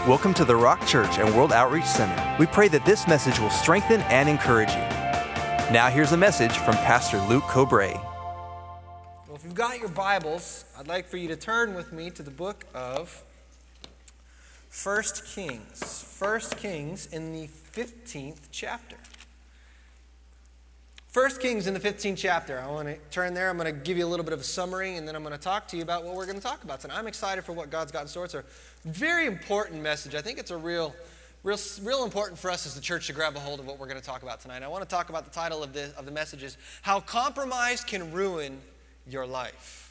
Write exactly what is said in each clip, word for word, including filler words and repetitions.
Welcome to the Rock Church and World Outreach Center. We pray that this message will strengthen and encourage you. Now here's a message from Pastor Luke Cobrae. Well, if you've got your Bibles, I'd like for you to turn with me to the book of First Kings. First Kings in the fifteenth chapter. First Kings in the fifteenth chapter. I want to turn there. I'm going to give you a little bit of a summary, and then I'm going to talk to you about what we're going to talk about tonight. I'm excited for what God's got in store. It's a very important message. I think it's a real, real, real important for us as the church to grab a hold of what we're going to talk about tonight. I want to talk about the title of the of the message is How Compromise Can Ruin Your Life.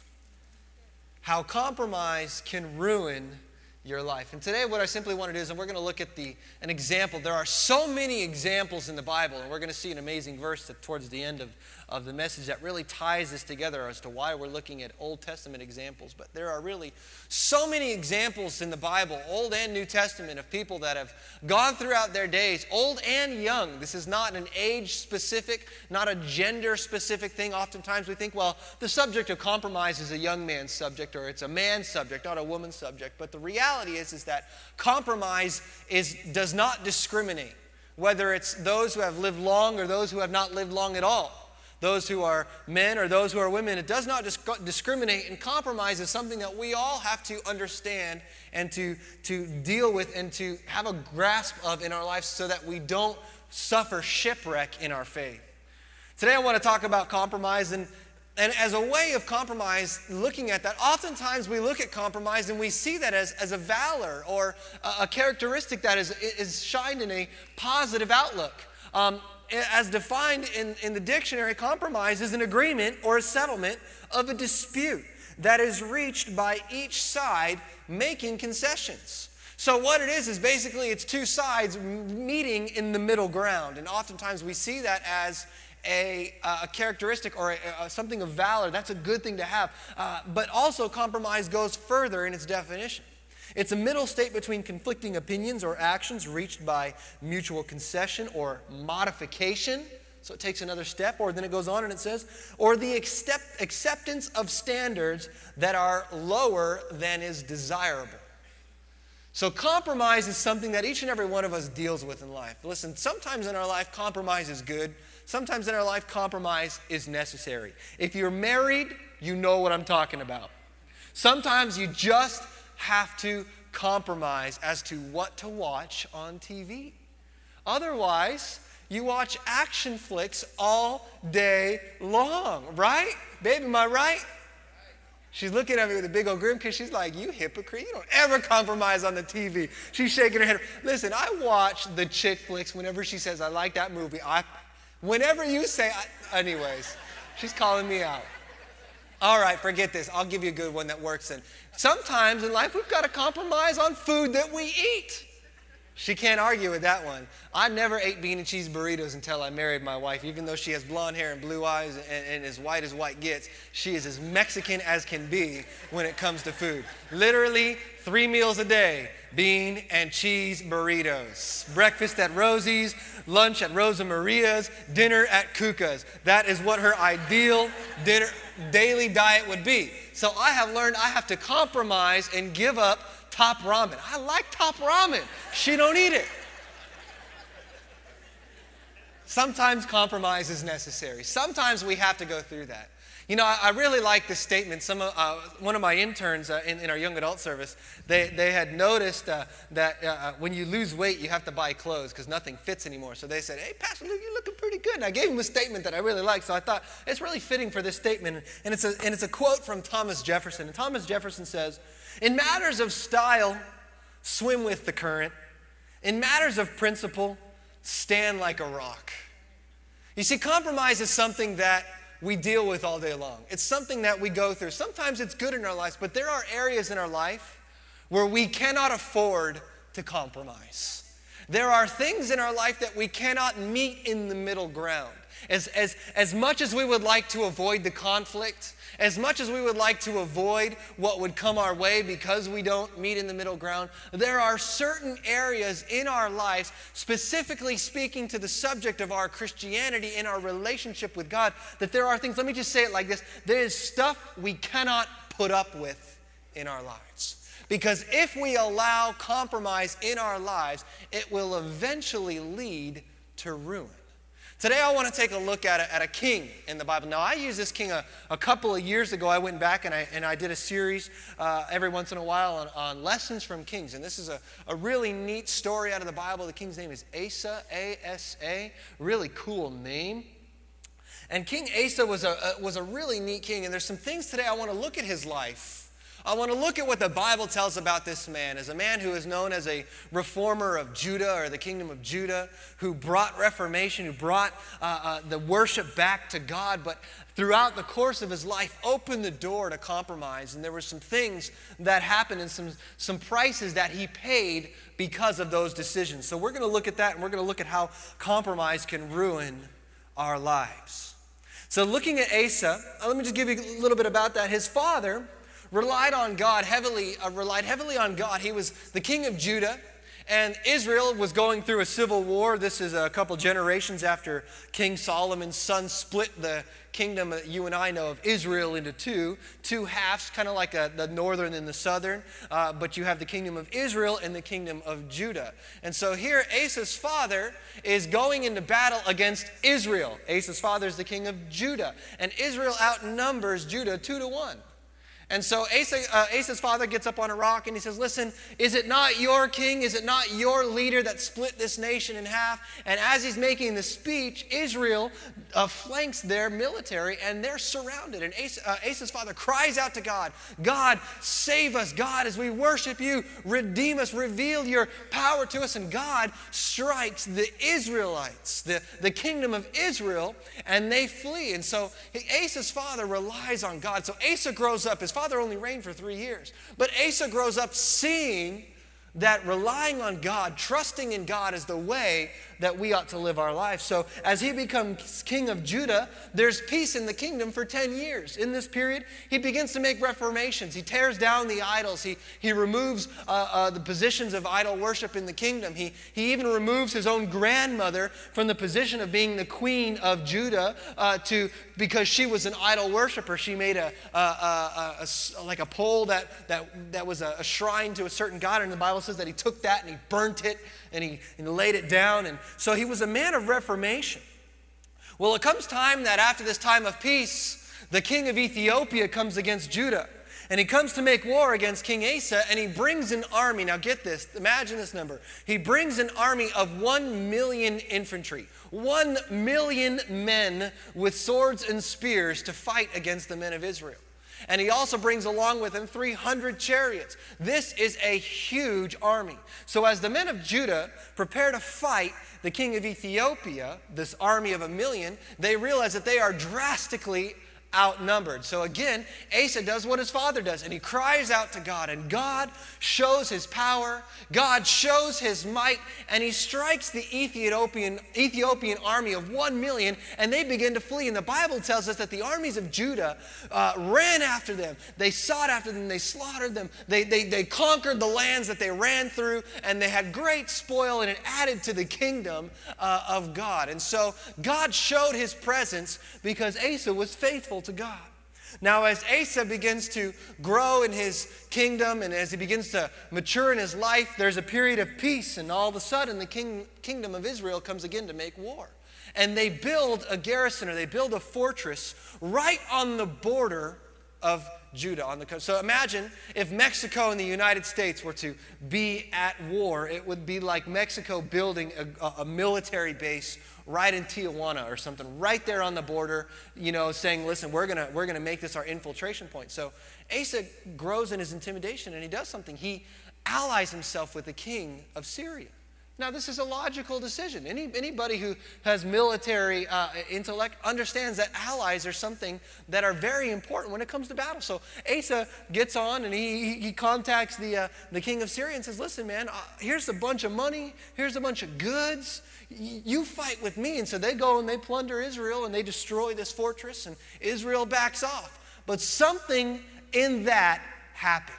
How compromise can ruin your life. And today what I simply want to do is we're going to look at the an example. There are so many examples in the Bible, and we're going to see an amazing verse that towards the end of, of the message that really ties this together as to why we're looking at Old Testament examples. But there are really so many examples in the Bible, Old and New Testament, of people that have gone throughout their days, old and young. This is not an age-specific, not a gender-specific thing. Oftentimes we think, well, the subject of compromise is a young man's subject, or it's a man's subject, not a woman's subject. But the reality is, is that compromise is, does not discriminate, whether it's those who have lived long or those who have not lived long at all, those who are men or those who are women. It does not disc- discriminate, and compromise is something that we all have to understand and to, to deal with and to have a grasp of in our lives so that we don't suffer shipwreck in our faith. Today I want to talk about compromise, and And as a way of compromise, looking at that, oftentimes we look at compromise and we see that as, as a valor or a, a characteristic that is, is shined in a positive outlook. Um, as defined in, in the dictionary, compromise is an agreement or a settlement of a dispute that is reached by each side making concessions. So what it is is basically it's two sides meeting in the middle ground. And oftentimes we see that as A, a characteristic or a, a, something of valor. That's a good thing to have. Uh, but also compromise goes further in its definition. It's a middle state between conflicting opinions or actions reached by mutual concession or modification. So it takes another step, or then it goes on and it says, or the accept, acceptance of standards that are lower than is desirable. So compromise is something that each and every one of us deals with in life. Listen, sometimes in our life, compromise is good. Sometimes in our life, compromise is necessary. If you're married, you know what I'm talking about. Sometimes you just have to compromise as to what to watch on T V. Otherwise, you watch action flicks all day long, right? Babe, am I right? She's looking at me with a big old grin because she's like, you hypocrite, you don't ever compromise on the T V. She's shaking her head. Listen, I watch the chick flicks whenever she says, I like that movie. I Whenever you say, I, anyways, she's calling me out. All right, forget this. I'll give you a good one that works. And sometimes in life, we've got to compromise on food that we eat. She can't argue with that one. I never ate bean and cheese burritos until I married my wife. Even though she has blonde hair and blue eyes and, and as white as white gets, she is as Mexican as can be when it comes to food. Literally three meals a day, bean and cheese burritos. Breakfast at Rosie's, lunch at Rosa Maria's, dinner at Kuka's. That is what her ideal dinner daily diet would be. So I have learned I have to compromise and give up Top Ramen. I like Top Ramen. She don't eat it. Sometimes compromise is necessary. Sometimes we have to go through that. You know, I, I really like this statement. Some of, uh, one of my interns uh, in, in our young adult service, they, they had noticed uh, that uh, when you lose weight, you have to buy clothes because nothing fits anymore. So they said, hey, Pastor Luke, you're looking pretty good. And I gave him a statement that I really liked. So I thought, it's really fitting for this statement. And it's a, and it's a quote from Thomas Jefferson. And Thomas Jefferson says, in matters of style, swim with the current. In matters of principle, stand like a rock. You see, compromise is something that we deal with all day long. It's something that we go through. Sometimes it's good in our lives, but there are areas in our life where we cannot afford to compromise. There are things in our life that we cannot meet in the middle ground. As, as, as much as we would like to avoid the conflict, as much as we would like to avoid what would come our way because we don't meet in the middle ground, there are certain areas in our lives, specifically speaking to the subject of our Christianity in our relationship with God, that there are things, let me just say it like this, there is stuff we cannot put up with in our lives. Because if we allow compromise in our lives, it will eventually lead to ruin. Today I want to take a look at a, at a king in the Bible. Now I used this king a, a couple of years ago. I went back and I, and I did a series uh, every once in a while on, on lessons from kings. And this is a, a really neat story out of the Bible. The king's name is Asa, A S A. Really cool name. And King Asa was a, a, was a really neat king. And there's some things today I want to look at his life. I want to look at what the Bible tells about this man as a man who is known as a reformer of Judah, or the kingdom of Judah, who brought reformation, who brought uh, uh, the worship back to God, but throughout the course of his life opened the door to compromise. And there were some things that happened and some, some prices that he paid because of those decisions. So we're going to look at that, and we're going to look at how compromise can ruin our lives. So looking at Asa, uh, let me just give you a little bit about that. His father relied on God heavily, uh, relied heavily on God. He was the king of Judah, and Israel was going through a civil war. This is a couple generations after King Solomon's son split the kingdom that you and I know of Israel into two, two halves, kind of like a, the northern and the southern, uh, but you have the kingdom of Israel and the kingdom of Judah. And so here Asa's father is going into battle against Israel. Asa's father is the king of Judah, and Israel outnumbers Judah two to one. And so Asa, uh, Asa's father gets up on a rock and he says, listen, is it not your king? Is it not your leader that split this nation in half? And as he's making the speech, Israel uh, flanks their military and they're surrounded. And Asa, uh, Asa's father cries out to God, God, save us. God, as we worship you, redeem us, reveal your power to us. And God strikes the Israelites, the, the kingdom of Israel, and they flee. And so Asa's father relies on God. So Asa grows up. His father only reigned for three years. But Asa grows up seeing that relying on God, trusting in God is the way that we ought to live our lives. So as he becomes king of Judah, there's peace in the kingdom for ten years. In this period, he begins to make reformations. He tears down the idols. He, he removes uh, uh, the positions of idol worship in the kingdom. He, he even removes his own grandmother from the position of being the queen of Judah uh, to because she was an idol worshiper. She made a, a, a, a, a like a pole that, that, that was a, a shrine to a certain god. And the Bible says that he took that and he burnt it and he, and laid it down. And so he was a man of reformation. Well, it comes time that after this time of peace, the king of Ethiopia comes against Judah. And he comes to make war against King Asa, and he brings an army. Now get this, imagine this number. He brings an army of one million infantry. One million men with swords and spears to fight against the men of Israel. And he also brings along with him three hundred chariots. This is a huge army. So as the men of Judah prepare to fight the king of Ethiopia, this army of a million, they realize that they are drastically outnumbered. So again, Asa does what his father does, and he cries out to God, and God shows his power, God shows his might, and he strikes the Ethiopian, Ethiopian army of one million, and they begin to flee. And the Bible tells us that the armies of Judah uh, ran after them. They sought after them. They slaughtered them. They, they, they conquered the lands that they ran through, and they had great spoil, and it added to the kingdom uh, of God. And so God showed his presence because Asa was faithful to God. Now, as Asa begins to grow in his kingdom and as he begins to mature in his life, there's a period of peace, and all of a sudden the king, kingdom of Israel comes again to make war. And they build a garrison, or they build a fortress right on the border of Judah. On the coast. So imagine if Mexico and the United States were to be at war. It would be like Mexico building a, a military base right in Tijuana or something, right there on the border, you know, saying, listen, we're gonna we're gonna make this our infiltration point. So Asa grows in his intimidation, and he does something. He allies himself with the king of Syria. Now, this is a logical decision. Any, anybody who has military uh, intellect understands that allies are something that are very important when it comes to battle. So Asa gets on and he, he contacts the, uh, the king of Syria and says, listen, man, uh, here's a bunch of money. Here's a bunch of goods. Y- you fight with me. And so they go and they plunder Israel and they destroy this fortress, and Israel backs off. But something in that happened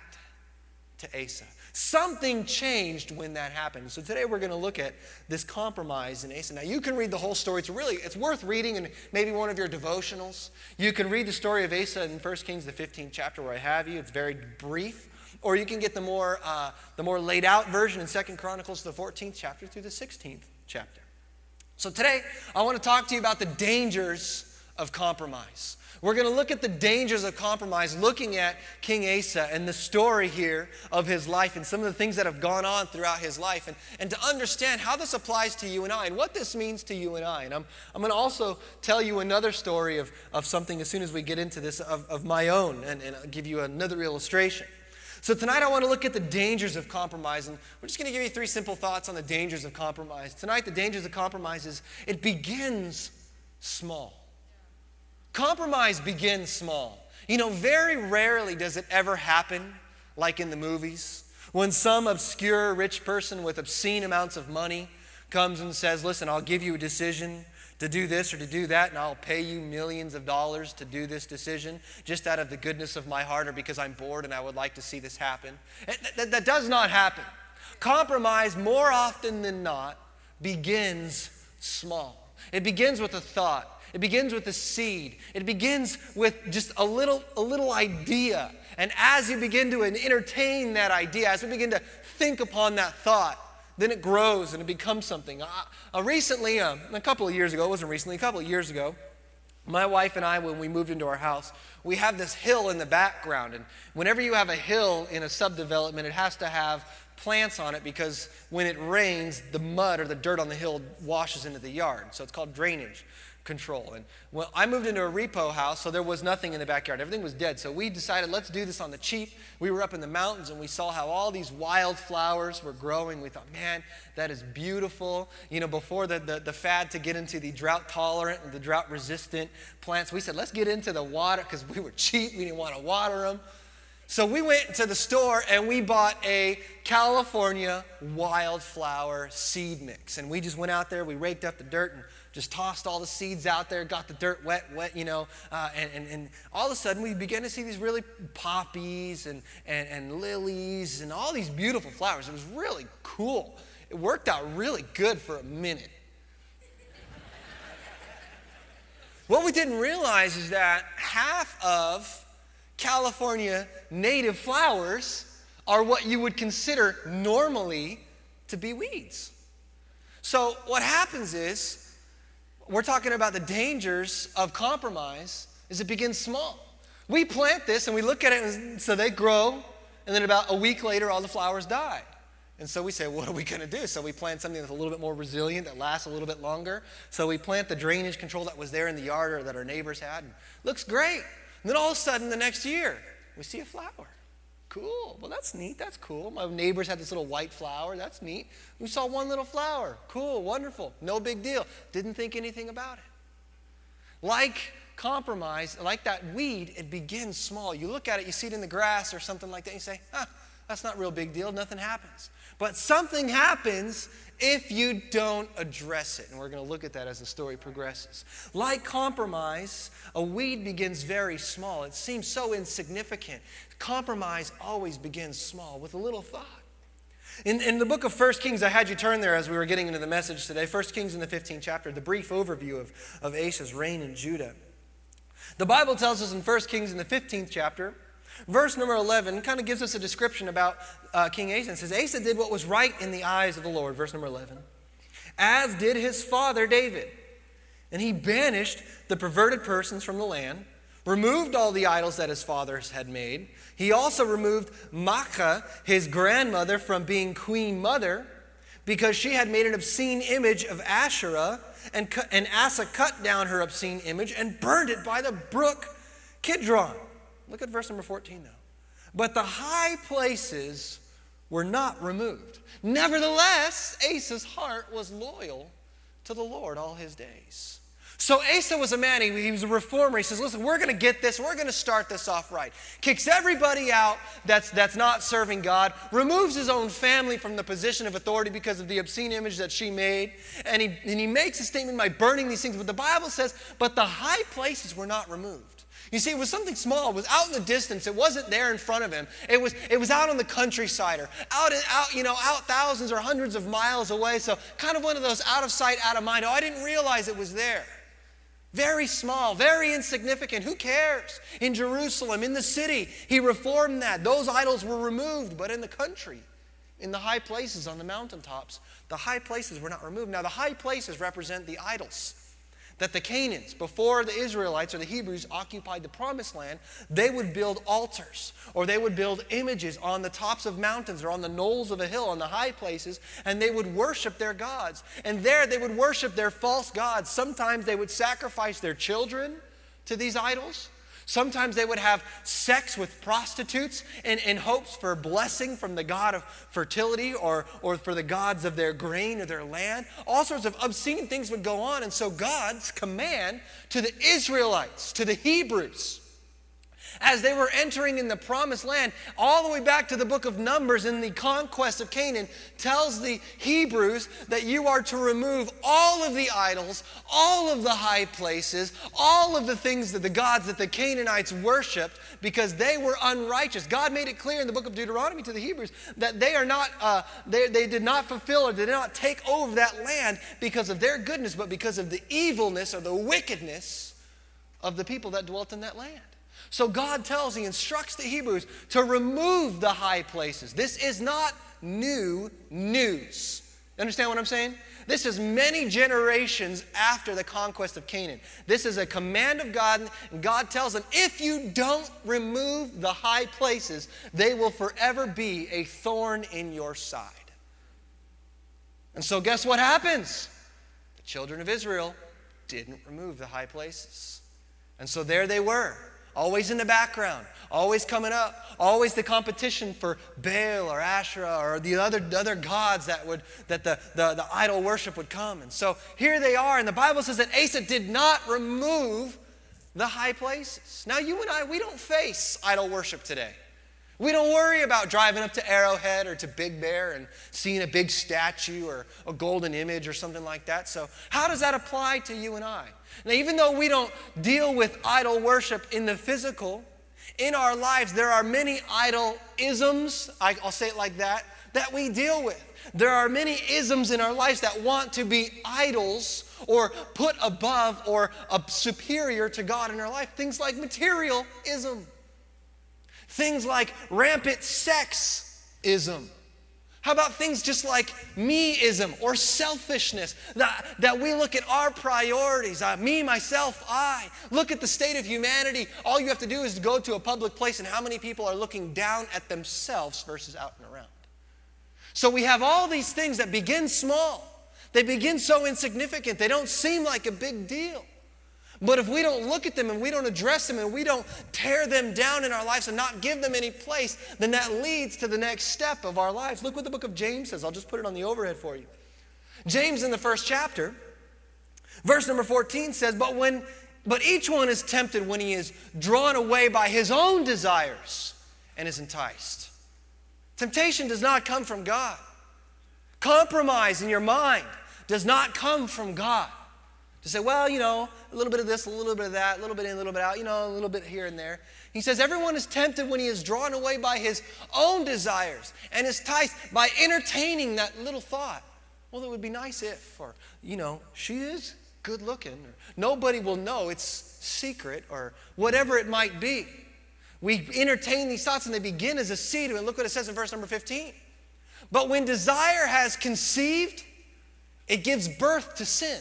to Asa. Something changed when that happened. So today we're going to look at this compromise in Asa. Now you can read the whole story. It's really, it's worth reading in maybe one of your devotionals. You can read the story of Asa in First Kings, the fifteenth chapter, where I have you. It's very brief. or you can get the more, uh, the more laid out version in Second Chronicles, the fourteenth chapter through the sixteenth chapter. So today, I want to talk to you about the dangers of compromise. We're going to look at the dangers of compromise, looking at King Asa and the story here of his life and some of the things that have gone on throughout his life, and, and to understand how this applies to you and I and what this means to you and I. And I'm, I'm going to also tell you another story of, of something as soon as we get into this of, of my own, and, and I'll give you another illustration. So tonight I want to look at the dangers of compromise, and we're just going to give you three simple thoughts on the dangers of compromise. Tonight, the dangers of compromise is it begins small. Compromise begins small. You know, very rarely does it ever happen like in the movies, when some obscure rich person with obscene amounts of money comes and says, listen, I'll give you a decision to do this or to do that, and I'll pay you millions of dollars to do this decision just out of the goodness of my heart or because I'm bored and I would like to see this happen. That, that, that does not happen. Compromise, more often than not, begins small. It begins with a thought. It begins with a seed. It begins with just a little, a little idea. And as you begin to entertain that idea, as we begin to think upon that thought, then it grows and it becomes something. Uh, uh, recently, uh, a couple of years ago, it wasn't recently, a couple of years ago, my wife and I, when we moved into our house, we have this hill in the background. And whenever you have a hill in a subdevelopment, it has to have plants on it because when it rains, the mud or the dirt on the hill washes into the yard. So it's called drainage control. And well, I moved into a repo house, so there was nothing in the backyard. Everything was dead. So we decided, let's do this on the cheap. We were up in the mountains and we saw how all these wildflowers were growing. We thought, man, that is beautiful. You know, before the, the, the fad to get into the drought tolerant and the drought resistant plants, we said, let's get into the water because we were cheap. We didn't want to water them. So we went to the store and we bought a California wildflower seed mix. And we just went out there, we raked up the dirt and just tossed all the seeds out there, got the dirt wet, wet, you know, uh, and, and, and all of a sudden we began to see these really poppies and, and, and lilies and all these beautiful flowers. It was really cool. It worked out really good for a minute. What we didn't realize is that half of California native flowers are what you would consider normally to be weeds. So what happens is, we're talking about the dangers of compromise is it begins small. We plant this and we look at it and so they grow, and then about a week later all the flowers die. And so we say, what are we going to do? So we plant something that's a little bit more resilient, that lasts a little bit longer. So we plant the drainage control that was there in the yard or that our neighbors had. And looks great. And then all of a sudden the next year we see a flower. Cool. Well, that's neat. That's cool. My neighbors had this little white flower. That's neat. We saw one little flower. Cool. Wonderful. No big deal. Didn't think anything about it. Like compromise, like that weed, it begins small. You look at it, you see it in the grass or something like that, and you say, ah, that's not a real big deal. Nothing happens. But something happens if you don't address it. And we're going to look at that as the story progresses. Like compromise, a weed begins very small. It seems so insignificant. Compromise always begins small with a little thought. In, in the book of First Kings, I had you turn there as we were getting into the message today. First Kings in the fifteenth chapter, the brief overview of, of Asa's reign in Judah. The Bible tells us in First Kings in the fifteenth chapter, verse number eleven kind of gives us a description about uh, King Asa. It says, Asa did what was right in the eyes of the Lord, verse number eleven, as did his father David. And he banished the perverted persons from the land, removed all the idols that his fathers had made. He also removed Maacah, his grandmother, from being queen mother because she had made an obscene image of Asherah, and, and Asa cut down her obscene image and burned it by the brook Kidron. Look at verse number fourteen now. But the high places were not removed. Nevertheless, Asa's heart was loyal to the Lord all his days. So Asa was a man, he, he was a reformer. He says, listen, we're going to get this. We're going to start this off right. Kicks everybody out that's, that's not serving God. Removes his own family from the position of authority because of the obscene image that she made. And he, and he makes a statement by burning these things. But the Bible says, but the high places were not removed. You see, it was something small. It was out in the distance. It wasn't there in front of him. It was, it was out on the countryside or out, in, out, you know, out thousands or hundreds of miles away. So kind of one of those out of sight, out of mind. Oh, I didn't realize it was there. Very small, very insignificant. Who cares? In Jerusalem, in the city, he reformed that. Those idols were removed, but in the country, in the high places on the mountaintops, the high places were not removed. Now, the high places represent the idols that the Canaanites, before the Israelites or the Hebrews occupied the promised land, they would build altars or they would build images on the tops of mountains or on the knolls of a hill, on the high places, and they would worship their gods. And there they would worship their false gods. Sometimes they would sacrifice their children to these idols. Sometimes they would have sex with prostitutes in, in hopes for blessing from the god of fertility or, or for the gods of their grain or their land. All sorts of obscene things would go on. And so God's command to the Israelites, to the Hebrews, as they were entering in the promised land, all the way back to the book of Numbers in the conquest of Canaan, tells the Hebrews that you are to remove all of the idols, all of the high places, all of the things that the gods that the Canaanites worshipped, because they were unrighteous. God made it clear in the book of Deuteronomy to the Hebrews that they are not, uh, they, they did not fulfill or did not take over that land because of their goodness, but because of the evilness or the wickedness of the people that dwelt in that land. So God tells, he instructs the Hebrews to remove the high places. This is not new news. Understand what I'm saying? This is many generations after the conquest of Canaan. This is a command of God, and God tells them, if you don't remove the high places, they will forever be a thorn in your side. And so guess what happens? The children of Israel didn't remove the high places. And so there they were. Always in the background, always coming up, always the competition for Baal or Asherah or the other, the other gods that would that the, the, the idol worship would come. And so here they are, and the Bible says that Asa did not remove the high places. Now you and I, we don't face idol worship today. We don't worry about driving up to Arrowhead or to Big Bear and seeing a big statue or a golden image or something like that. So how does that apply to you and I? Now, even though we don't deal with idol worship in the physical, in our lives there are many idol-isms, I'll say it like that, that we deal with. There are many isms in our lives that want to be idols or put above or superior to God in our life. Things like materialism. Things like rampant sexism. How about things just like me-ism or selfishness? That, that we look at our priorities. Uh, me, myself, I. Look at the state of humanity. All you have to do is to go to a public place and how many people are looking down at themselves versus out and around. So we have all these things that begin small. They begin so insignificant. They don't seem like a big deal. But if we don't look at them and we don't address them and we don't tear them down in our lives and not give them any place, then that leads to the next step of our lives. Look what the book of James says. I'll just put it on the overhead for you. James in the first chapter, verse number fourteen says, But when, but each one is tempted when he is drawn away by his own desires and is enticed. Temptation does not come from God. Compromise in your mind does not come from God. To say, well, you know, a little bit of this, a little bit of that, a little bit in, a little bit out, you know, a little bit here and there. He says, everyone is tempted when he is drawn away by his own desires and is enticed by entertaining that little thought. Well, it would be nice if, or, you know, she is good looking, or nobody will know it's secret, or whatever it might be. We entertain these thoughts and they begin as a seed. And look what it says in verse number fifteen. But when desire has conceived, it gives birth to sin.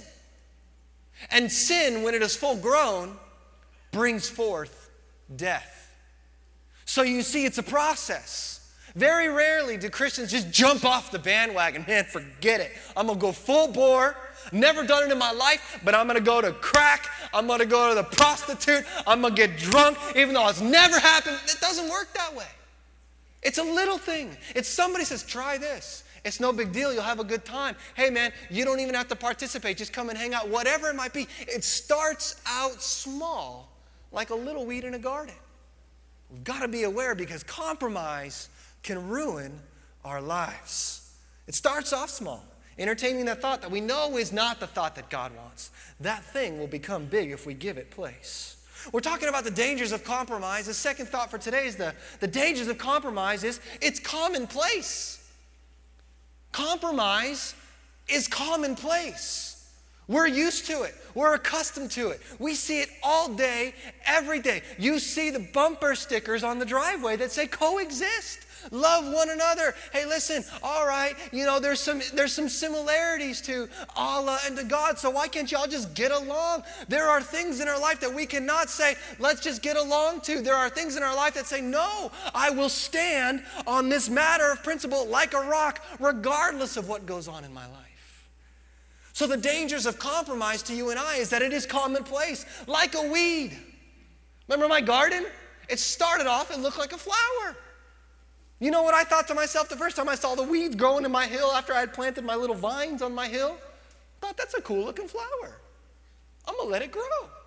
And sin, when it is full grown, brings forth death. So you see, it's a process. Very rarely do Christians just jump off the bandwagon. Man, forget it. I'm going to go full bore. Never done it in my life, but I'm going to go to crack. I'm going to go to the prostitute. I'm going to get drunk, even though it's never happened. It doesn't work that way. It's a little thing. It's somebody says, try this. It's no big deal. You'll have a good time. Hey, man, you don't even have to participate. Just come and hang out, whatever it might be. It starts out small, like a little weed in a garden. We've got to be aware because compromise can ruin our lives. It starts off small, entertaining that thought that we know is not the thought that God wants. That thing will become big if we give it place. We're talking about the dangers of compromise. The second thought for today is the, the dangers of compromise is it's commonplace. Compromise is commonplace. We're used to it. We're accustomed to it. We see it all day, every day. You see the bumper stickers on the driveway that say coexist. Love one another. Hey, listen, all right, you know, there's some there's some similarities to Allah and to God, so why can't y'all just get along? There are things in our life that we cannot say, let's just get along to. There are things in our life that say, no, I will stand on this matter of principle like a rock, regardless of what goes on in my life. So the dangers of compromise to you and I is that it is commonplace, like a weed. Remember my garden? It started off, it looked like a flower. You know what I thought to myself the first time I saw the weeds growing in my hill after I had planted my little vines on my hill? I thought, that's a cool looking flower. I'm going to let it grow.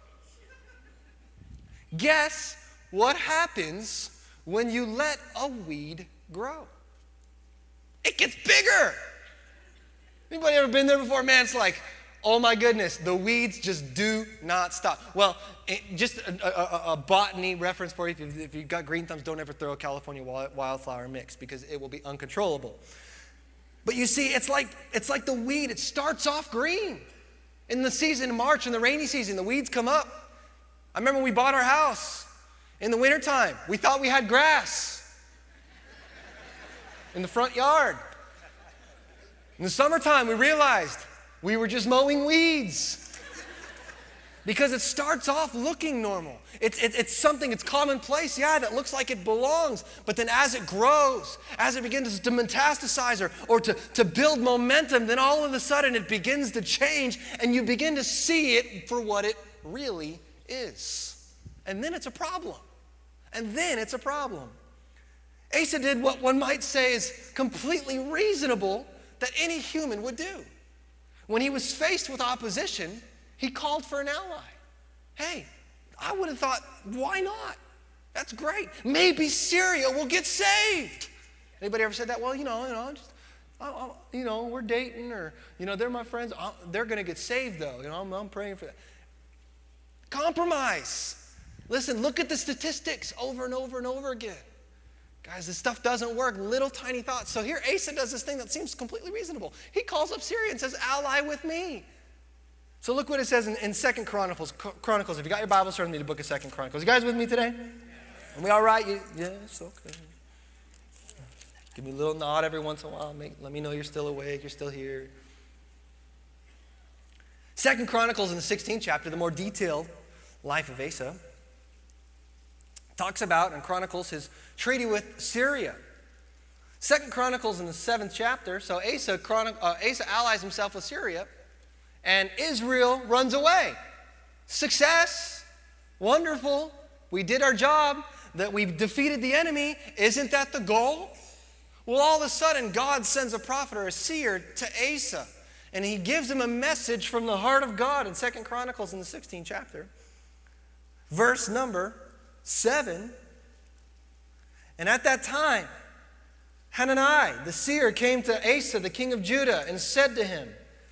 Guess what happens when you let a weed grow? It gets bigger. Anybody ever been there before? Man, it's like, oh my goodness, the weeds just do not stop. Well, it, just a, a, a botany reference for you. If, you. if you've got green thumbs, don't ever throw a California wildflower mix because it will be uncontrollable. But you see, it's like, it's like the weed. It starts off green. In the season, March, in the rainy season, the weeds come up. I remember when we bought our house in the wintertime. We thought we had grass in the front yard. In the summertime, we realized we were just mowing weeds because it starts off looking normal. It's, it, it's something, it's commonplace, yeah, that looks like it belongs. But then as it grows, as it begins to metastasize or, or to, to build momentum, then all of a sudden it begins to change and you begin to see it for what it really is. And then it's a problem. And then it's a problem. Asa did what one might say is completely reasonable that any human would do. When he was faced with opposition, he called for an ally. Hey, I would have thought, why not? That's great. Maybe Syria will get saved. Anybody ever said that? Well, you know, you know, just, I, I, you know, we're dating, or you know, they're my friends. I, they're going to get saved, though. You know, I'm, I'm praying for that. Compromise. Listen, look at the statistics over and over and over again. Guys, this stuff doesn't work. Little tiny thoughts. So here Asa does this thing that seems completely reasonable. He calls up Syria and says, ally with me. So look what it says in, in Second Chronicles. Chronicles. If you got your Bible, turn to the book of Second Chronicles. You guys with me today? Are we all right? You, yes, okay. Give me a little nod every once in a while. Make, let me know you're still awake, you're still here. Second Chronicles in the sixteenth chapter, the more detailed life of Asa, talks about and chronicles his treaty with Syria. Second Chronicles in the seventh chapter, so Asa, chronic, uh, Asa allies himself with Syria, and Israel runs away. Success, wonderful, we did our job, that we defeated the enemy. Isn't that the goal? Well, all of a sudden, God sends a prophet or a seer to Asa, and he gives him a message from the heart of God in Second Chronicles in the sixteenth chapter. Verse number seven. And at that time, Hanani, the seer, came to Asa, the king of Judah, and said to him,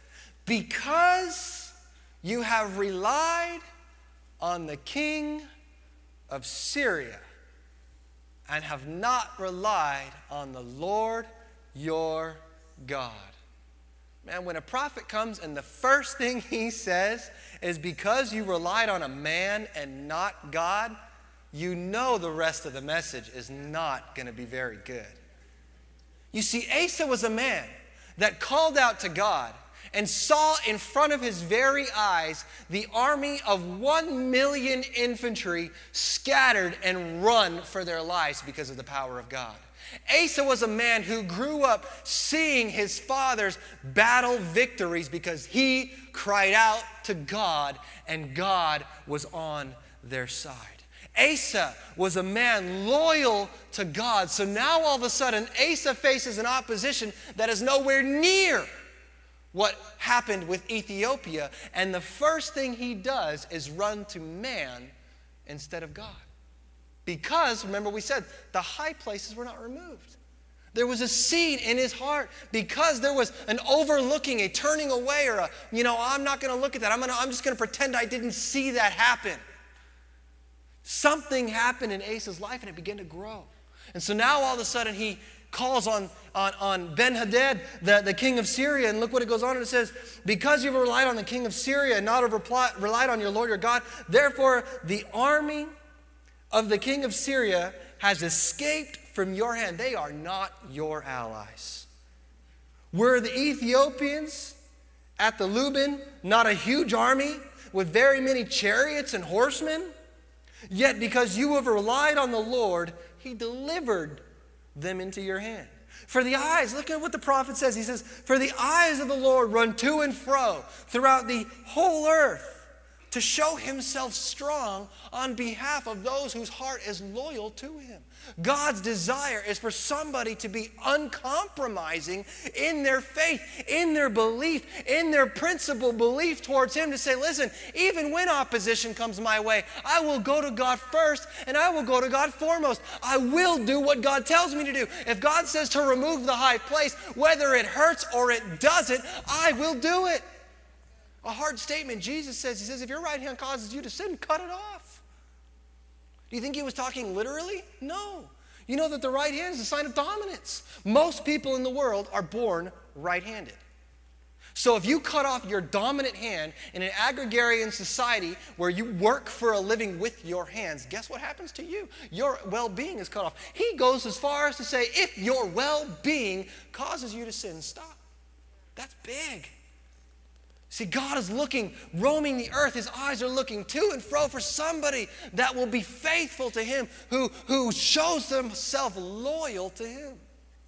because you have relied on the king of Syria and have not relied on the Lord your God. Man, when a prophet comes and the first thing he says is because you relied on a man and not God, you know the rest of the message is not going to be very good. You see, Asa was a man that called out to God and saw in front of his very eyes the army of one million infantry scattered and run for their lives because of the power of God. Asa was a man who grew up seeing his father's battle victories because he cried out to God and God was on their side. Asa was a man loyal to God. So now all of a sudden, Asa faces an opposition that is nowhere near what happened with Ethiopia. And the first thing he does is run to man instead of God. Because, remember we said, the high places were not removed. There was a seed in his heart because there was an overlooking, a turning away, or a, you know, I'm not going to look at that. I'm, gonna, I'm just going to pretend I didn't see that happen. Something happened in Asa's life and it began to grow. And so now all of a sudden he calls on, on, on Ben-Hadad, the, the king of Syria. And look what it goes on, and it says, because you've relied on the king of Syria and not have repli- relied on your Lord your God, therefore the army of the king of Syria has escaped from your hand. They are not your allies. Were the Ethiopians at the Luban not a huge army with very many chariots and horsemen? Yet because you have relied on the Lord, he delivered them into your hand. For the eyes, look at what the prophet says. He says, for the eyes of the Lord run to and fro throughout the whole earth to show himself strong on behalf of those whose heart is loyal to him. God's desire is for somebody to be uncompromising in their faith, in their belief, in their principle belief towards him, to say, listen, even when opposition comes my way, I will go to God first and I will go to God foremost. I will do what God tells me to do. If God says to remove the high place, whether it hurts or it doesn't, I will do it. A hard statement. Jesus says, he says, if your right hand causes you to sin, cut it off. Do you think he was talking literally? No. You know that the right hand is a sign of dominance. Most people in the world are born right-handed. So if you cut off your dominant hand in an agrarian society where you work for a living with your hands, guess what happens to you? Your well-being is cut off. He goes as far as to say, if your well-being causes you to sin, stop. That's big. See, God is looking, roaming the earth. His eyes are looking to and fro for somebody that will be faithful to him, who, who shows themselves loyal to him.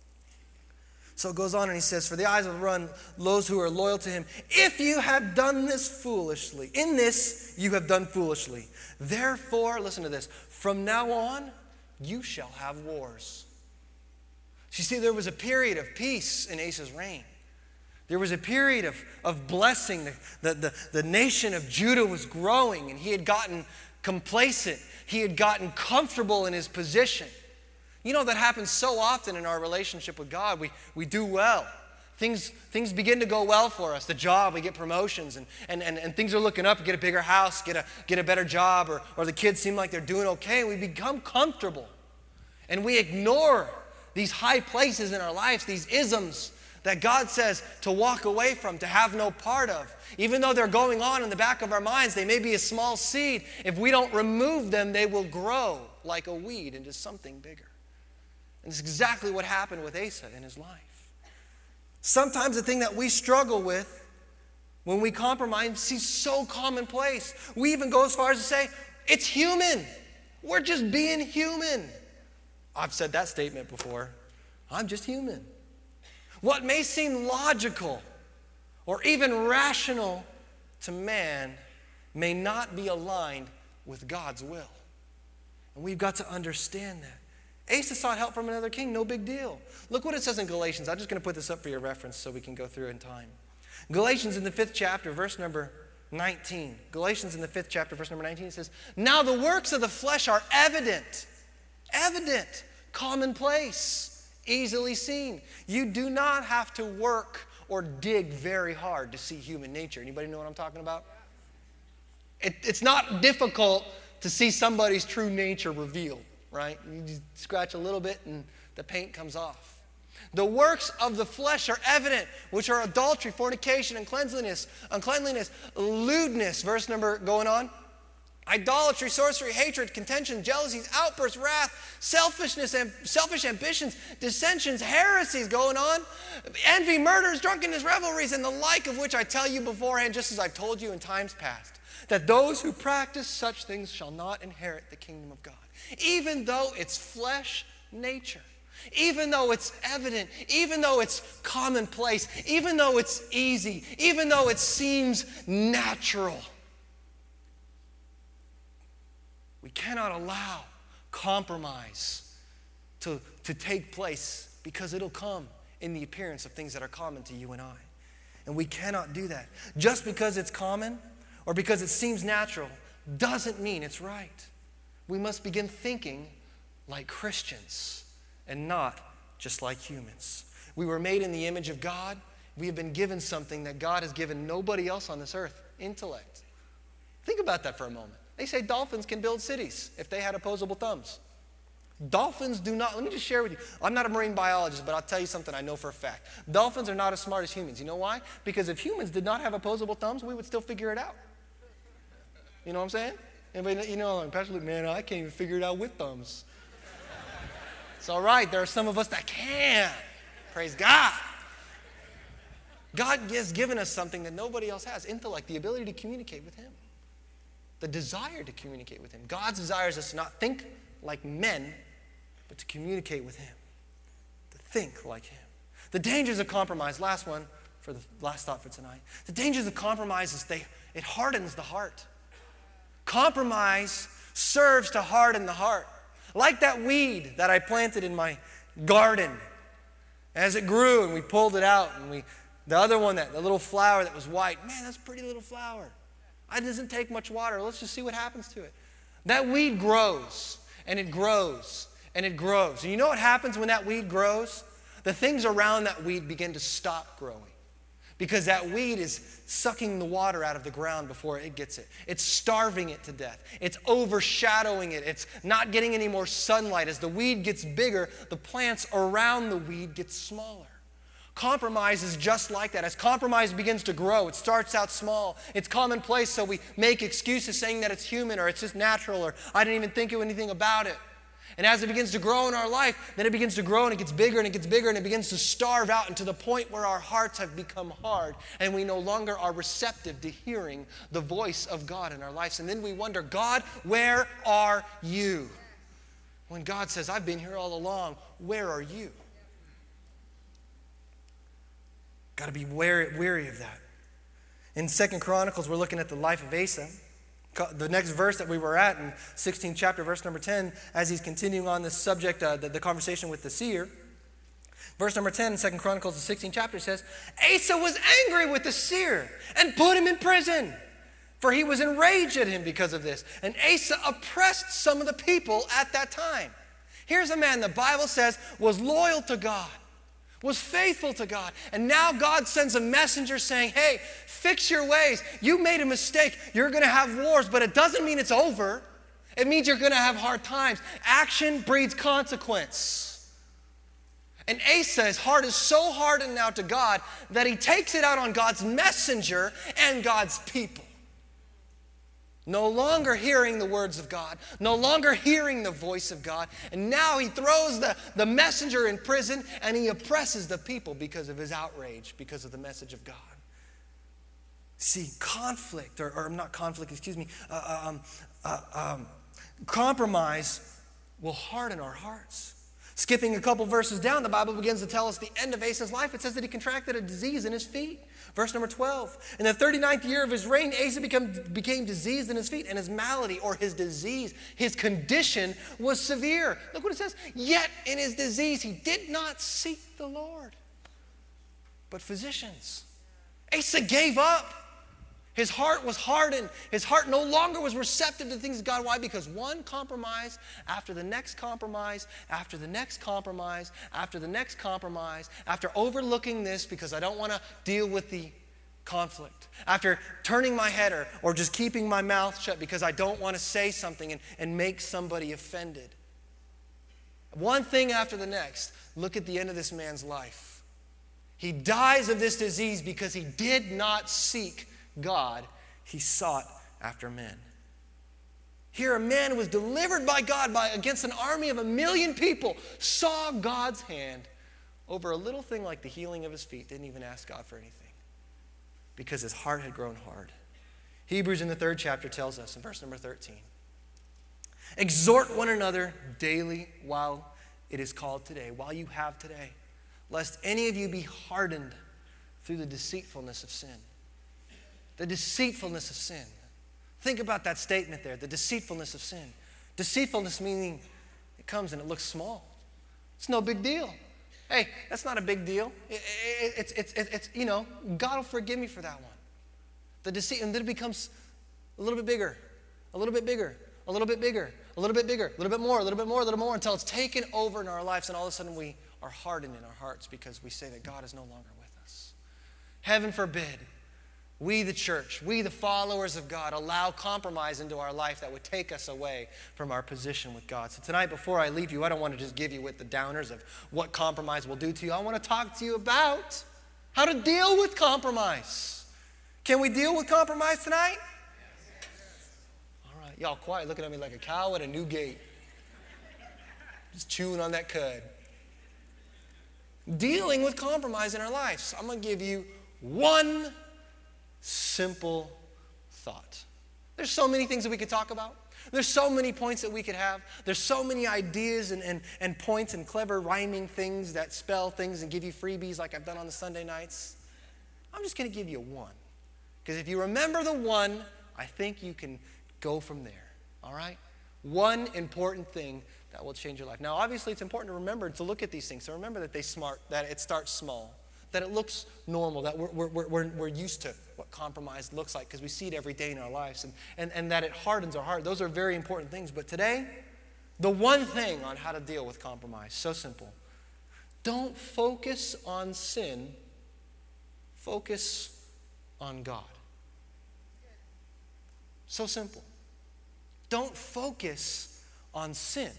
So it goes on and he says, for the eyes will run those who are loyal to him. If you have done this foolishly, in this you have done foolishly. Therefore, listen to this, from now on you shall have wars. So you see, there was a period of peace in Asa's reign. There was a period of, of blessing. The, the, the, the nation of Judah was growing, and he had gotten complacent. He had gotten comfortable in his position. You know, that happens so often in our relationship with God. We, we do well. Things, things begin to go well for us. The job, we get promotions, and, and, and, and things are looking up. We get a bigger house, get a, get a better job, or, or the kids seem like they're doing okay. And we become comfortable. And we ignore these high places in our lives, these isms that God says to walk away from, to have no part of. Even though they're going on in the back of our minds, they may be a small seed. If we don't remove them, they will grow like a weed into something bigger. And it's exactly what happened with Asa in his life. Sometimes the thing that we struggle with when we compromise is so commonplace. We even go as far as to say, it's human. We're just being human. I've said that statement before. I'm just human. What may seem logical or even rational to man may not be aligned with God's will. And we've got to understand that. Asa sought help from another king, no big deal. Look what it says in Galatians. I'm just going to put this up for your reference so we can go through in time. Galatians in the fifth chapter, verse number nineteen. Galatians in the fifth chapter, verse number nineteen, it says, now the works of the flesh are evident, evident, commonplace, easily seen. You do not have to work or dig very hard to see human nature. Anybody know what I'm talking about? It, it's not difficult to see somebody's true nature revealed, right? You just scratch a little bit and the paint comes off. The works of the flesh are evident, which are adultery, fornication, uncleanliness, uncleanliness, lewdness, verse number going on. Idolatry, sorcery, hatred, contention, jealousies, outbursts, wrath, selfishness, and selfish ambitions, dissensions, heresies going on, envy, murders, drunkenness, revelries, and the like, of which I tell you beforehand, just as I've told you in times past, that those who practice such things shall not inherit the kingdom of God. Even though it's flesh nature, even though it's evident, even though it's commonplace, even though it's easy, even though it seems natural, we cannot allow compromise to, to take place, because it'll come in the appearance of things that are common to you and I. And we cannot do that. Just because it's common or because it seems natural doesn't mean it's right. We must begin thinking like Christians and not just like humans. We were made in the image of God. We have been given something that God has given nobody else on this earth, intellect. Think about that for a moment. They say dolphins can build cities if they had opposable thumbs. Dolphins do not, let me just share with you. I'm not a marine biologist, but I'll tell you something I know for a fact. Dolphins are not as smart as humans. You know why? Because if humans did not have opposable thumbs, we would still figure it out. You know what I'm saying? Anybody, you know, like, Pastor Luke, man, I can't even figure it out with thumbs. It's all right. There are some of us that can. Praise God. God has given us something that nobody else has. Intellect, the ability to communicate with him. The desire to communicate with him. God desires us to not think like men, but to communicate with him. To think like him. The dangers of compromise. Last one for the last thought for tonight. The dangers of compromise is they, it hardens the heart. Compromise serves to harden the heart. Like that weed that I planted in my garden. As it grew and we pulled it out and we, the other one, that the little flower that was white, man, that's a pretty little flower. It doesn't take much water. Let's just see what happens to it. That weed grows and it grows and it grows. And you know what happens when that weed grows? The things around that weed begin to stop growing. Because that weed is sucking the water out of the ground before it gets it. It's starving it to death. It's overshadowing it. It's not getting any more sunlight. As the weed gets bigger, the plants around the weed get smaller. Compromise is just like that. As compromise begins to grow, it starts out small. It's commonplace, so we make excuses saying that it's human or it's just natural or I didn't even think of anything about it. And as it begins to grow in our life, then it begins to grow and it gets bigger and it gets bigger and it begins to starve out, and to the point where our hearts have become hard and we no longer are receptive to hearing the voice of God in our lives. And then we wonder, God, where are you? When God says, I've been here all along, where are you? Got to be wary, wary of that. In Second Chronicles, we're looking at the life of Asa. The next verse that we were at in sixteenth chapter, verse number ten, as he's continuing on this subject, uh, the, the conversation with the seer. Verse number ten in Second Chronicles, the sixteenth chapter says, Asa was angry with the seer and put him in prison, for he was enraged at him because of this. And Asa oppressed some of the people at that time. Here's a man the Bible says was loyal to God, was faithful to God. And now God sends a messenger saying, hey, fix your ways. You made a mistake. You're going to have wars, but it doesn't mean it's over. It means you're going to have hard times. Action breeds consequence. And Asa's heart is so hardened now to God that he takes it out on God's messenger and God's people. No longer hearing the words of God, no longer hearing the voice of God. And now he throws the, the messenger in prison and he oppresses the people because of his outrage, because of the message of God. See, conflict, or, or not conflict, excuse me, uh, um, uh, um, compromise will harden our hearts. Skipping a couple verses down, the Bible begins to tell us the end of Asa's life. It says that he contracted a disease in his feet. Verse number twelve. In the thirty-ninth year of his reign, Asa became, became diseased in his feet, and his malady, or his disease, his condition was severe. Look what it says. Yet in his disease he did not seek the Lord, but physicians. Asa gave up. His heart was hardened. His heart no longer was receptive to the things of God. Why? Because one compromise after the next compromise, after the next compromise, after the next compromise, after overlooking this because I don't want to deal with the conflict, after turning my head or, or just keeping my mouth shut because I don't want to say something and, and make somebody offended. One thing after the next. Look at the end of this man's life. He dies of this disease because he did not seek God, he sought after men. Here a man was delivered by God by, against an army of a million people, saw God's hand over a little thing like the healing of his feet, didn't even ask God for anything because his heart had grown hard. Hebrews in the third chapter tells us in verse number thirteen, exhort one another daily while it is called today, while you have today, lest any of you be hardened through the deceitfulness of sin. The deceitfulness of sin. Think about that statement there, the deceitfulness of sin. Deceitfulness meaning it comes and it looks small. It's no big deal. Hey, that's not a big deal. It, it, it's, it's, it's, it's, you know, God will forgive me for that one. The deceit, and then it becomes a little bit bigger, a little bit bigger, a little bit bigger, a little bit bigger, a little bit more, a little bit more, a little more, until it's taken over in our lives, and all of a sudden we are hardened in our hearts because we say that God is no longer with us. Heaven forbid We, the church, we, the followers of God, allow compromise into our life that would take us away from our position with God. So tonight, before I leave you, I don't want to just give you with the downers of what compromise will do to you. I want to talk to you about how to deal with compromise. Can we deal with compromise tonight? All right. Y'all quiet, looking at me like a cow at a new gate. Just chewing on that cud. Dealing with compromise in our lives. I'm going to give you one simple thought. There's so many things that we could talk about. There's so many points that we could have. There's so many ideas and, and, and points and clever rhyming things that spell things and give you freebies like I've done on the Sunday nights. I'm just going to give you one. Because if you remember the one, I think you can go from there. All right? One important thing that will change your life. Now, obviously, it's important to remember to look at these things. So remember that they smart, that it starts small, that it looks normal, that we're, we're, we're, we're used to what compromise looks like because we see it every day in our lives, and, and, and that it hardens our heart. Those are very important things. But today, the one thing on how to deal with compromise, so simple. Don't focus on sin. Focus on God. So simple. Don't focus on sin.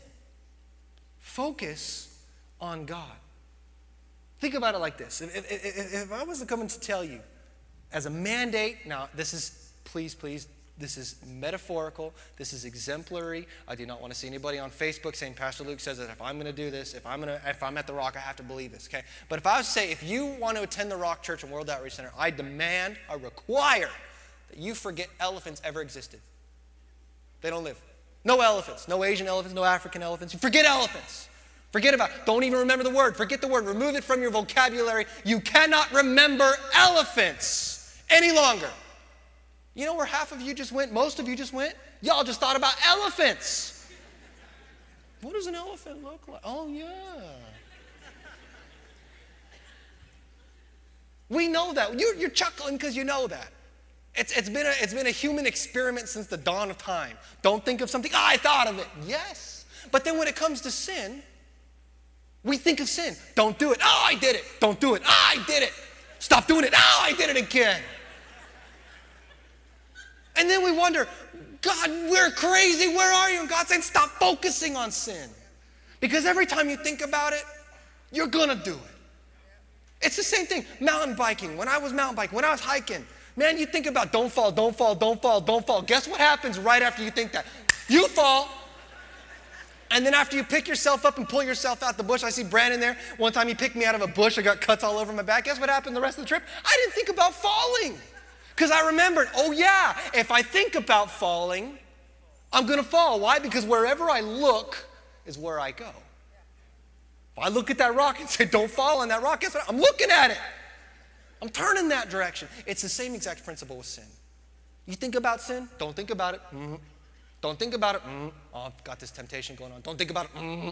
Focus on God. Think about it like this. If, if, if, if I was to come in to tell you as a mandate, now this is, please, please, this is metaphorical. This is exemplary. I do not want to see anybody on Facebook saying, Pastor Luke says that if I'm going to do this, if I'm going to, if I'm at the Rock, I have to believe this, okay? But if I was to say, if you want to attend the Rock Church and World Outreach Center, I demand, I require that you forget elephants ever existed. They don't live. No elephants. No Asian elephants, no African elephants. You forget elephants. Forget about it. Don't even remember the word. Forget the word. Remove it from your vocabulary. You cannot remember elephants any longer. You know where half of you just went? Most of you just went? Y'all just thought about elephants. What does an elephant look like? Oh, yeah. We know that. You're, you're chuckling because you know that. It's, it's, been a, it's been a human experiment since the dawn of time. Don't think of something, oh, I thought of it. Yes. But then when it comes to sin, we think of sin. Don't do it. Oh, I did it. Don't do it. Oh, I did it. Stop doing it. Oh, I did it again. And then we wonder, God, we're crazy. Where are you? And God said, stop focusing on sin. Because every time you think about it, you're going to do it. It's the same thing. Mountain biking. When I was mountain biking, when I was hiking, man, you think about don't fall, don't fall, don't fall, don't fall. Guess what happens right after you think that? You fall. And then after you pick yourself up and pull yourself out the bush, I see Brandon there. One time he picked me out of a bush. I got cuts all over my back. Guess what happened the rest of the trip? I didn't think about falling. Because I remembered, oh yeah, if I think about falling, I'm going to fall. Why? Because wherever I look is where I go. If I look at that rock and say, don't fall on that rock, guess what? I'm looking at it. I'm turning that direction. It's the same exact principle with sin. You think about sin? Don't think about it. Mm-hmm. Don't think about it. Mm-hmm. Oh, I've got this temptation going on. Don't think about it. Mm-hmm.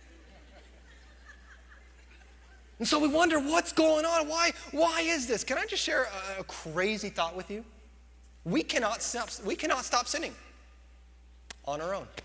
And so we wonder what's going on. Why, why is this? Can I just share a, a crazy thought with you? We cannot stop, we cannot stop sinning on our own.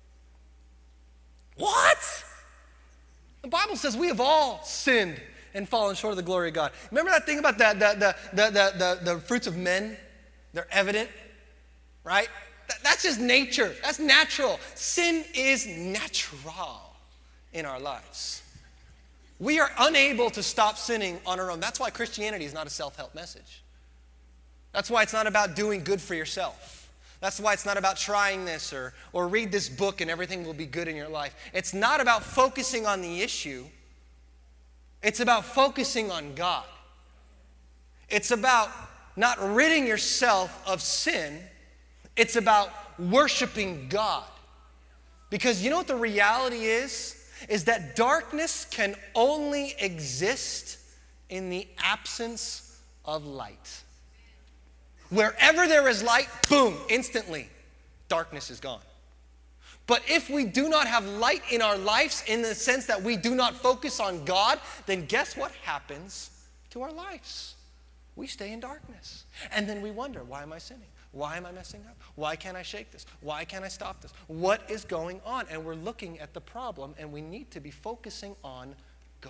What? The Bible says we have all sinned and fallen short of the glory of God. Remember that thing about the, the, the, the, the, the fruits of men? They're evident, right? That, that's just nature. That's natural. Sin is natural in our lives. We are unable to stop sinning on our own. That's why Christianity is not a self-help message. That's why it's not about doing good for yourself. That's why it's not about trying this or, or read this book and everything will be good in your life. It's not about focusing on the issue. It's about focusing on God. It's about not ridding yourself of sin. It's about worshiping God. Because you know what the reality is? Is that darkness can only exist in the absence of light. Wherever there is light, boom, instantly, darkness is gone. But if we do not have light in our lives in the sense that we do not focus on God, then guess what happens to our lives? We stay in darkness. And then we wonder, why am I sinning? Why am I messing up? Why can't I shake this? Why can't I stop this? What is going on? And we're looking at the problem, and we need to be focusing on God.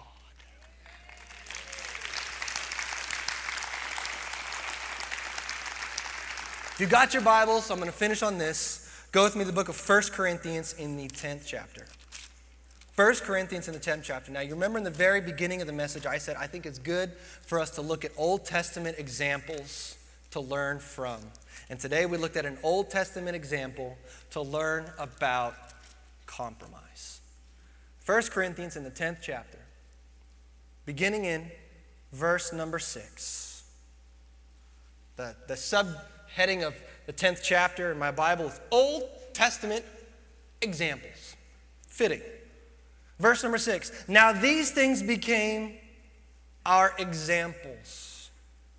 If you got your Bibles, I'm going to finish on this. Go with me to the book of First Corinthians in the tenth chapter. First Corinthians in the tenth chapter. Now, you remember in the very beginning of the message, I said I think it's good for us to look at Old Testament examples to learn from. And today we looked at an Old Testament example to learn about compromise. First Corinthians in the tenth chapter, beginning in verse number six. The, the subheading of the tenth chapter in my Bible is Old Testament examples. Fitting. Verse number six. Now these things became our examples,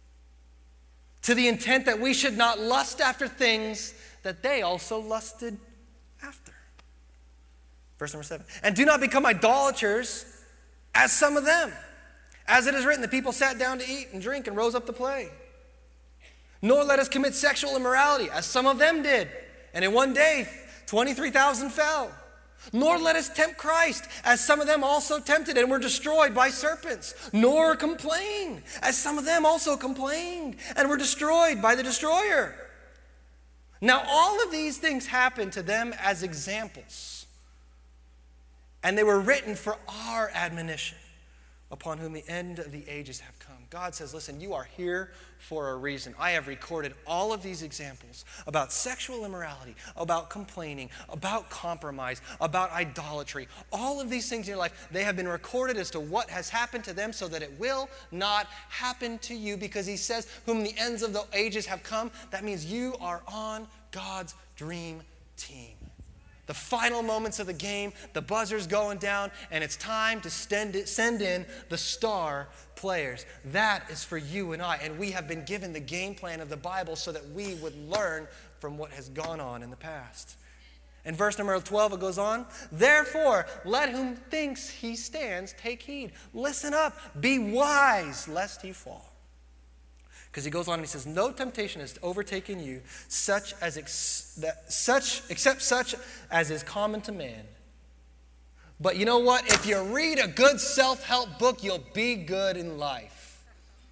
to the intent that we should not lust after things that they also lusted after. Verse number seven. And do not become idolaters as some of them. As it is written, the people sat down to eat and drink and rose up to play. Nor let us commit sexual immorality, as some of them did. And in one day, twenty-three thousand fell. Nor let us tempt Christ, as some of them also tempted and were destroyed by serpents. Nor complain, as some of them also complained and were destroyed by the destroyer. Now all of these things happened to them as examples, and they were written for our admonition, upon whom the end of the ages have come. God says, listen, you are here for a reason. I have recorded all of these examples about sexual immorality, about complaining, about compromise, about idolatry. All of these things in your life, they have been recorded as to what has happened to them so that it will not happen to you, because he says, whom the ends of the ages have come. That means you are on God's dream team. The final moments of the game, the buzzer's going down, and it's time to send in the star players. That is for you and I, and we have been given the game plan of the Bible so that we would learn from what has gone on in the past. In verse number twelve, it goes on, therefore, let whom thinks he stands take heed. Listen up, be wise, lest he fall. Because he goes on and he says, no temptation has overtaken you, such as ex- that, such except such as is common to man. But you know what? If you read a good self-help book, you'll be good in life.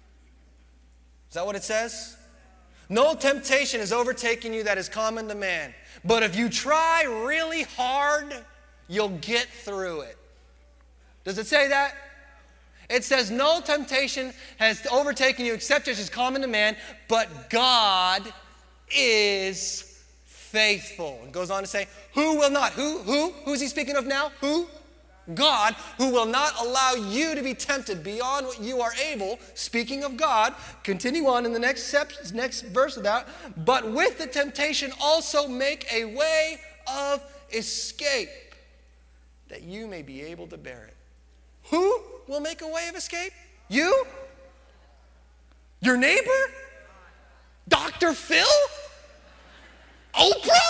Is that what it says? No temptation has overtaken you that is common to man. But if you try really hard, you'll get through it. Does it say that? It says, no temptation has overtaken you except as is common to man, but God is faithful. It goes on to say, who will not? Who? Who? Who's he speaking of now? Who? God, who will not allow you to be tempted beyond what you are able. Speaking of God, continue on in the next, next verse of that. But with the temptation also make a way of escape, that you may be able to bear it. Who will make a way of escape? You? Your neighbor? Doctor Phil? Oprah?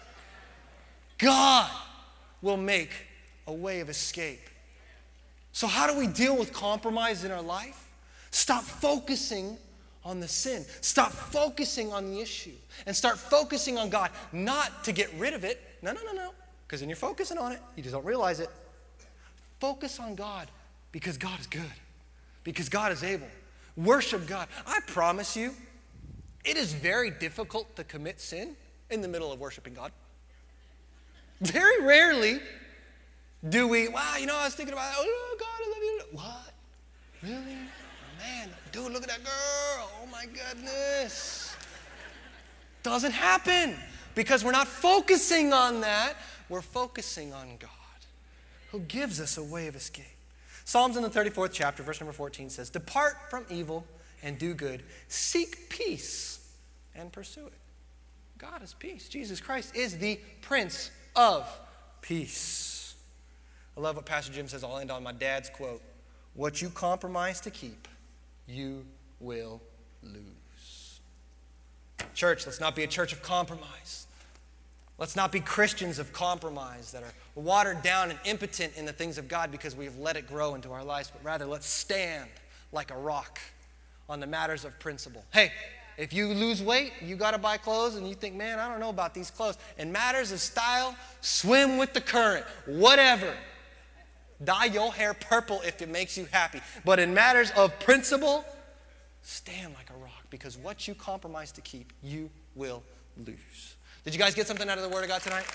God will make a way of escape. So how do we deal with compromise in our life? Stop focusing on the sin. Stop focusing on the issue. And start focusing on God. Not to get rid of it. No, no, no, no. Because when you're focusing on it, you just don't realize it. Focus on God, because God is good, because God is able. Worship God. I promise you, it is very difficult to commit sin in the middle of worshiping God. Very rarely do we, wow, you know, I was thinking about, oh, God, I love you. What? Really? Man, dude, look at that girl. Oh, my goodness. Doesn't happen because we're not focusing on that. We're focusing on God, who gives us a way of escape. Psalms in the thirty-fourth chapter, verse number fourteen says, depart from evil and do good. Seek peace and pursue it. God is peace. Jesus Christ is the Prince of Peace. I love what Pastor Jim says. I'll end on my dad's quote. What you compromise to keep, you will lose. Church, let's not be a church of compromise. Let's not be Christians of compromise that are watered down and impotent in the things of God because we have let it grow into our lives, but rather let's stand like a rock on the matters of principle. Hey, if you lose weight, you got to buy clothes, and you think, man, I don't know about these clothes. In matters of style, swim with the current, whatever. Dye your hair purple if it makes you happy. But in matters of principle, stand like a rock, because what you compromise to keep, you will lose. Did you guys get something out of the Word of God tonight?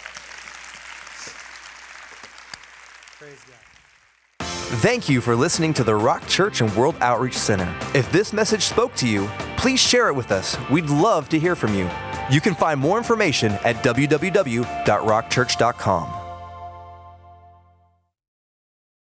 Praise God. Thank you for listening to the Rock Church and World Outreach Center. If this message spoke to you, please share it with us. We'd love to hear from you. You can find more information at w w w dot rock church dot com.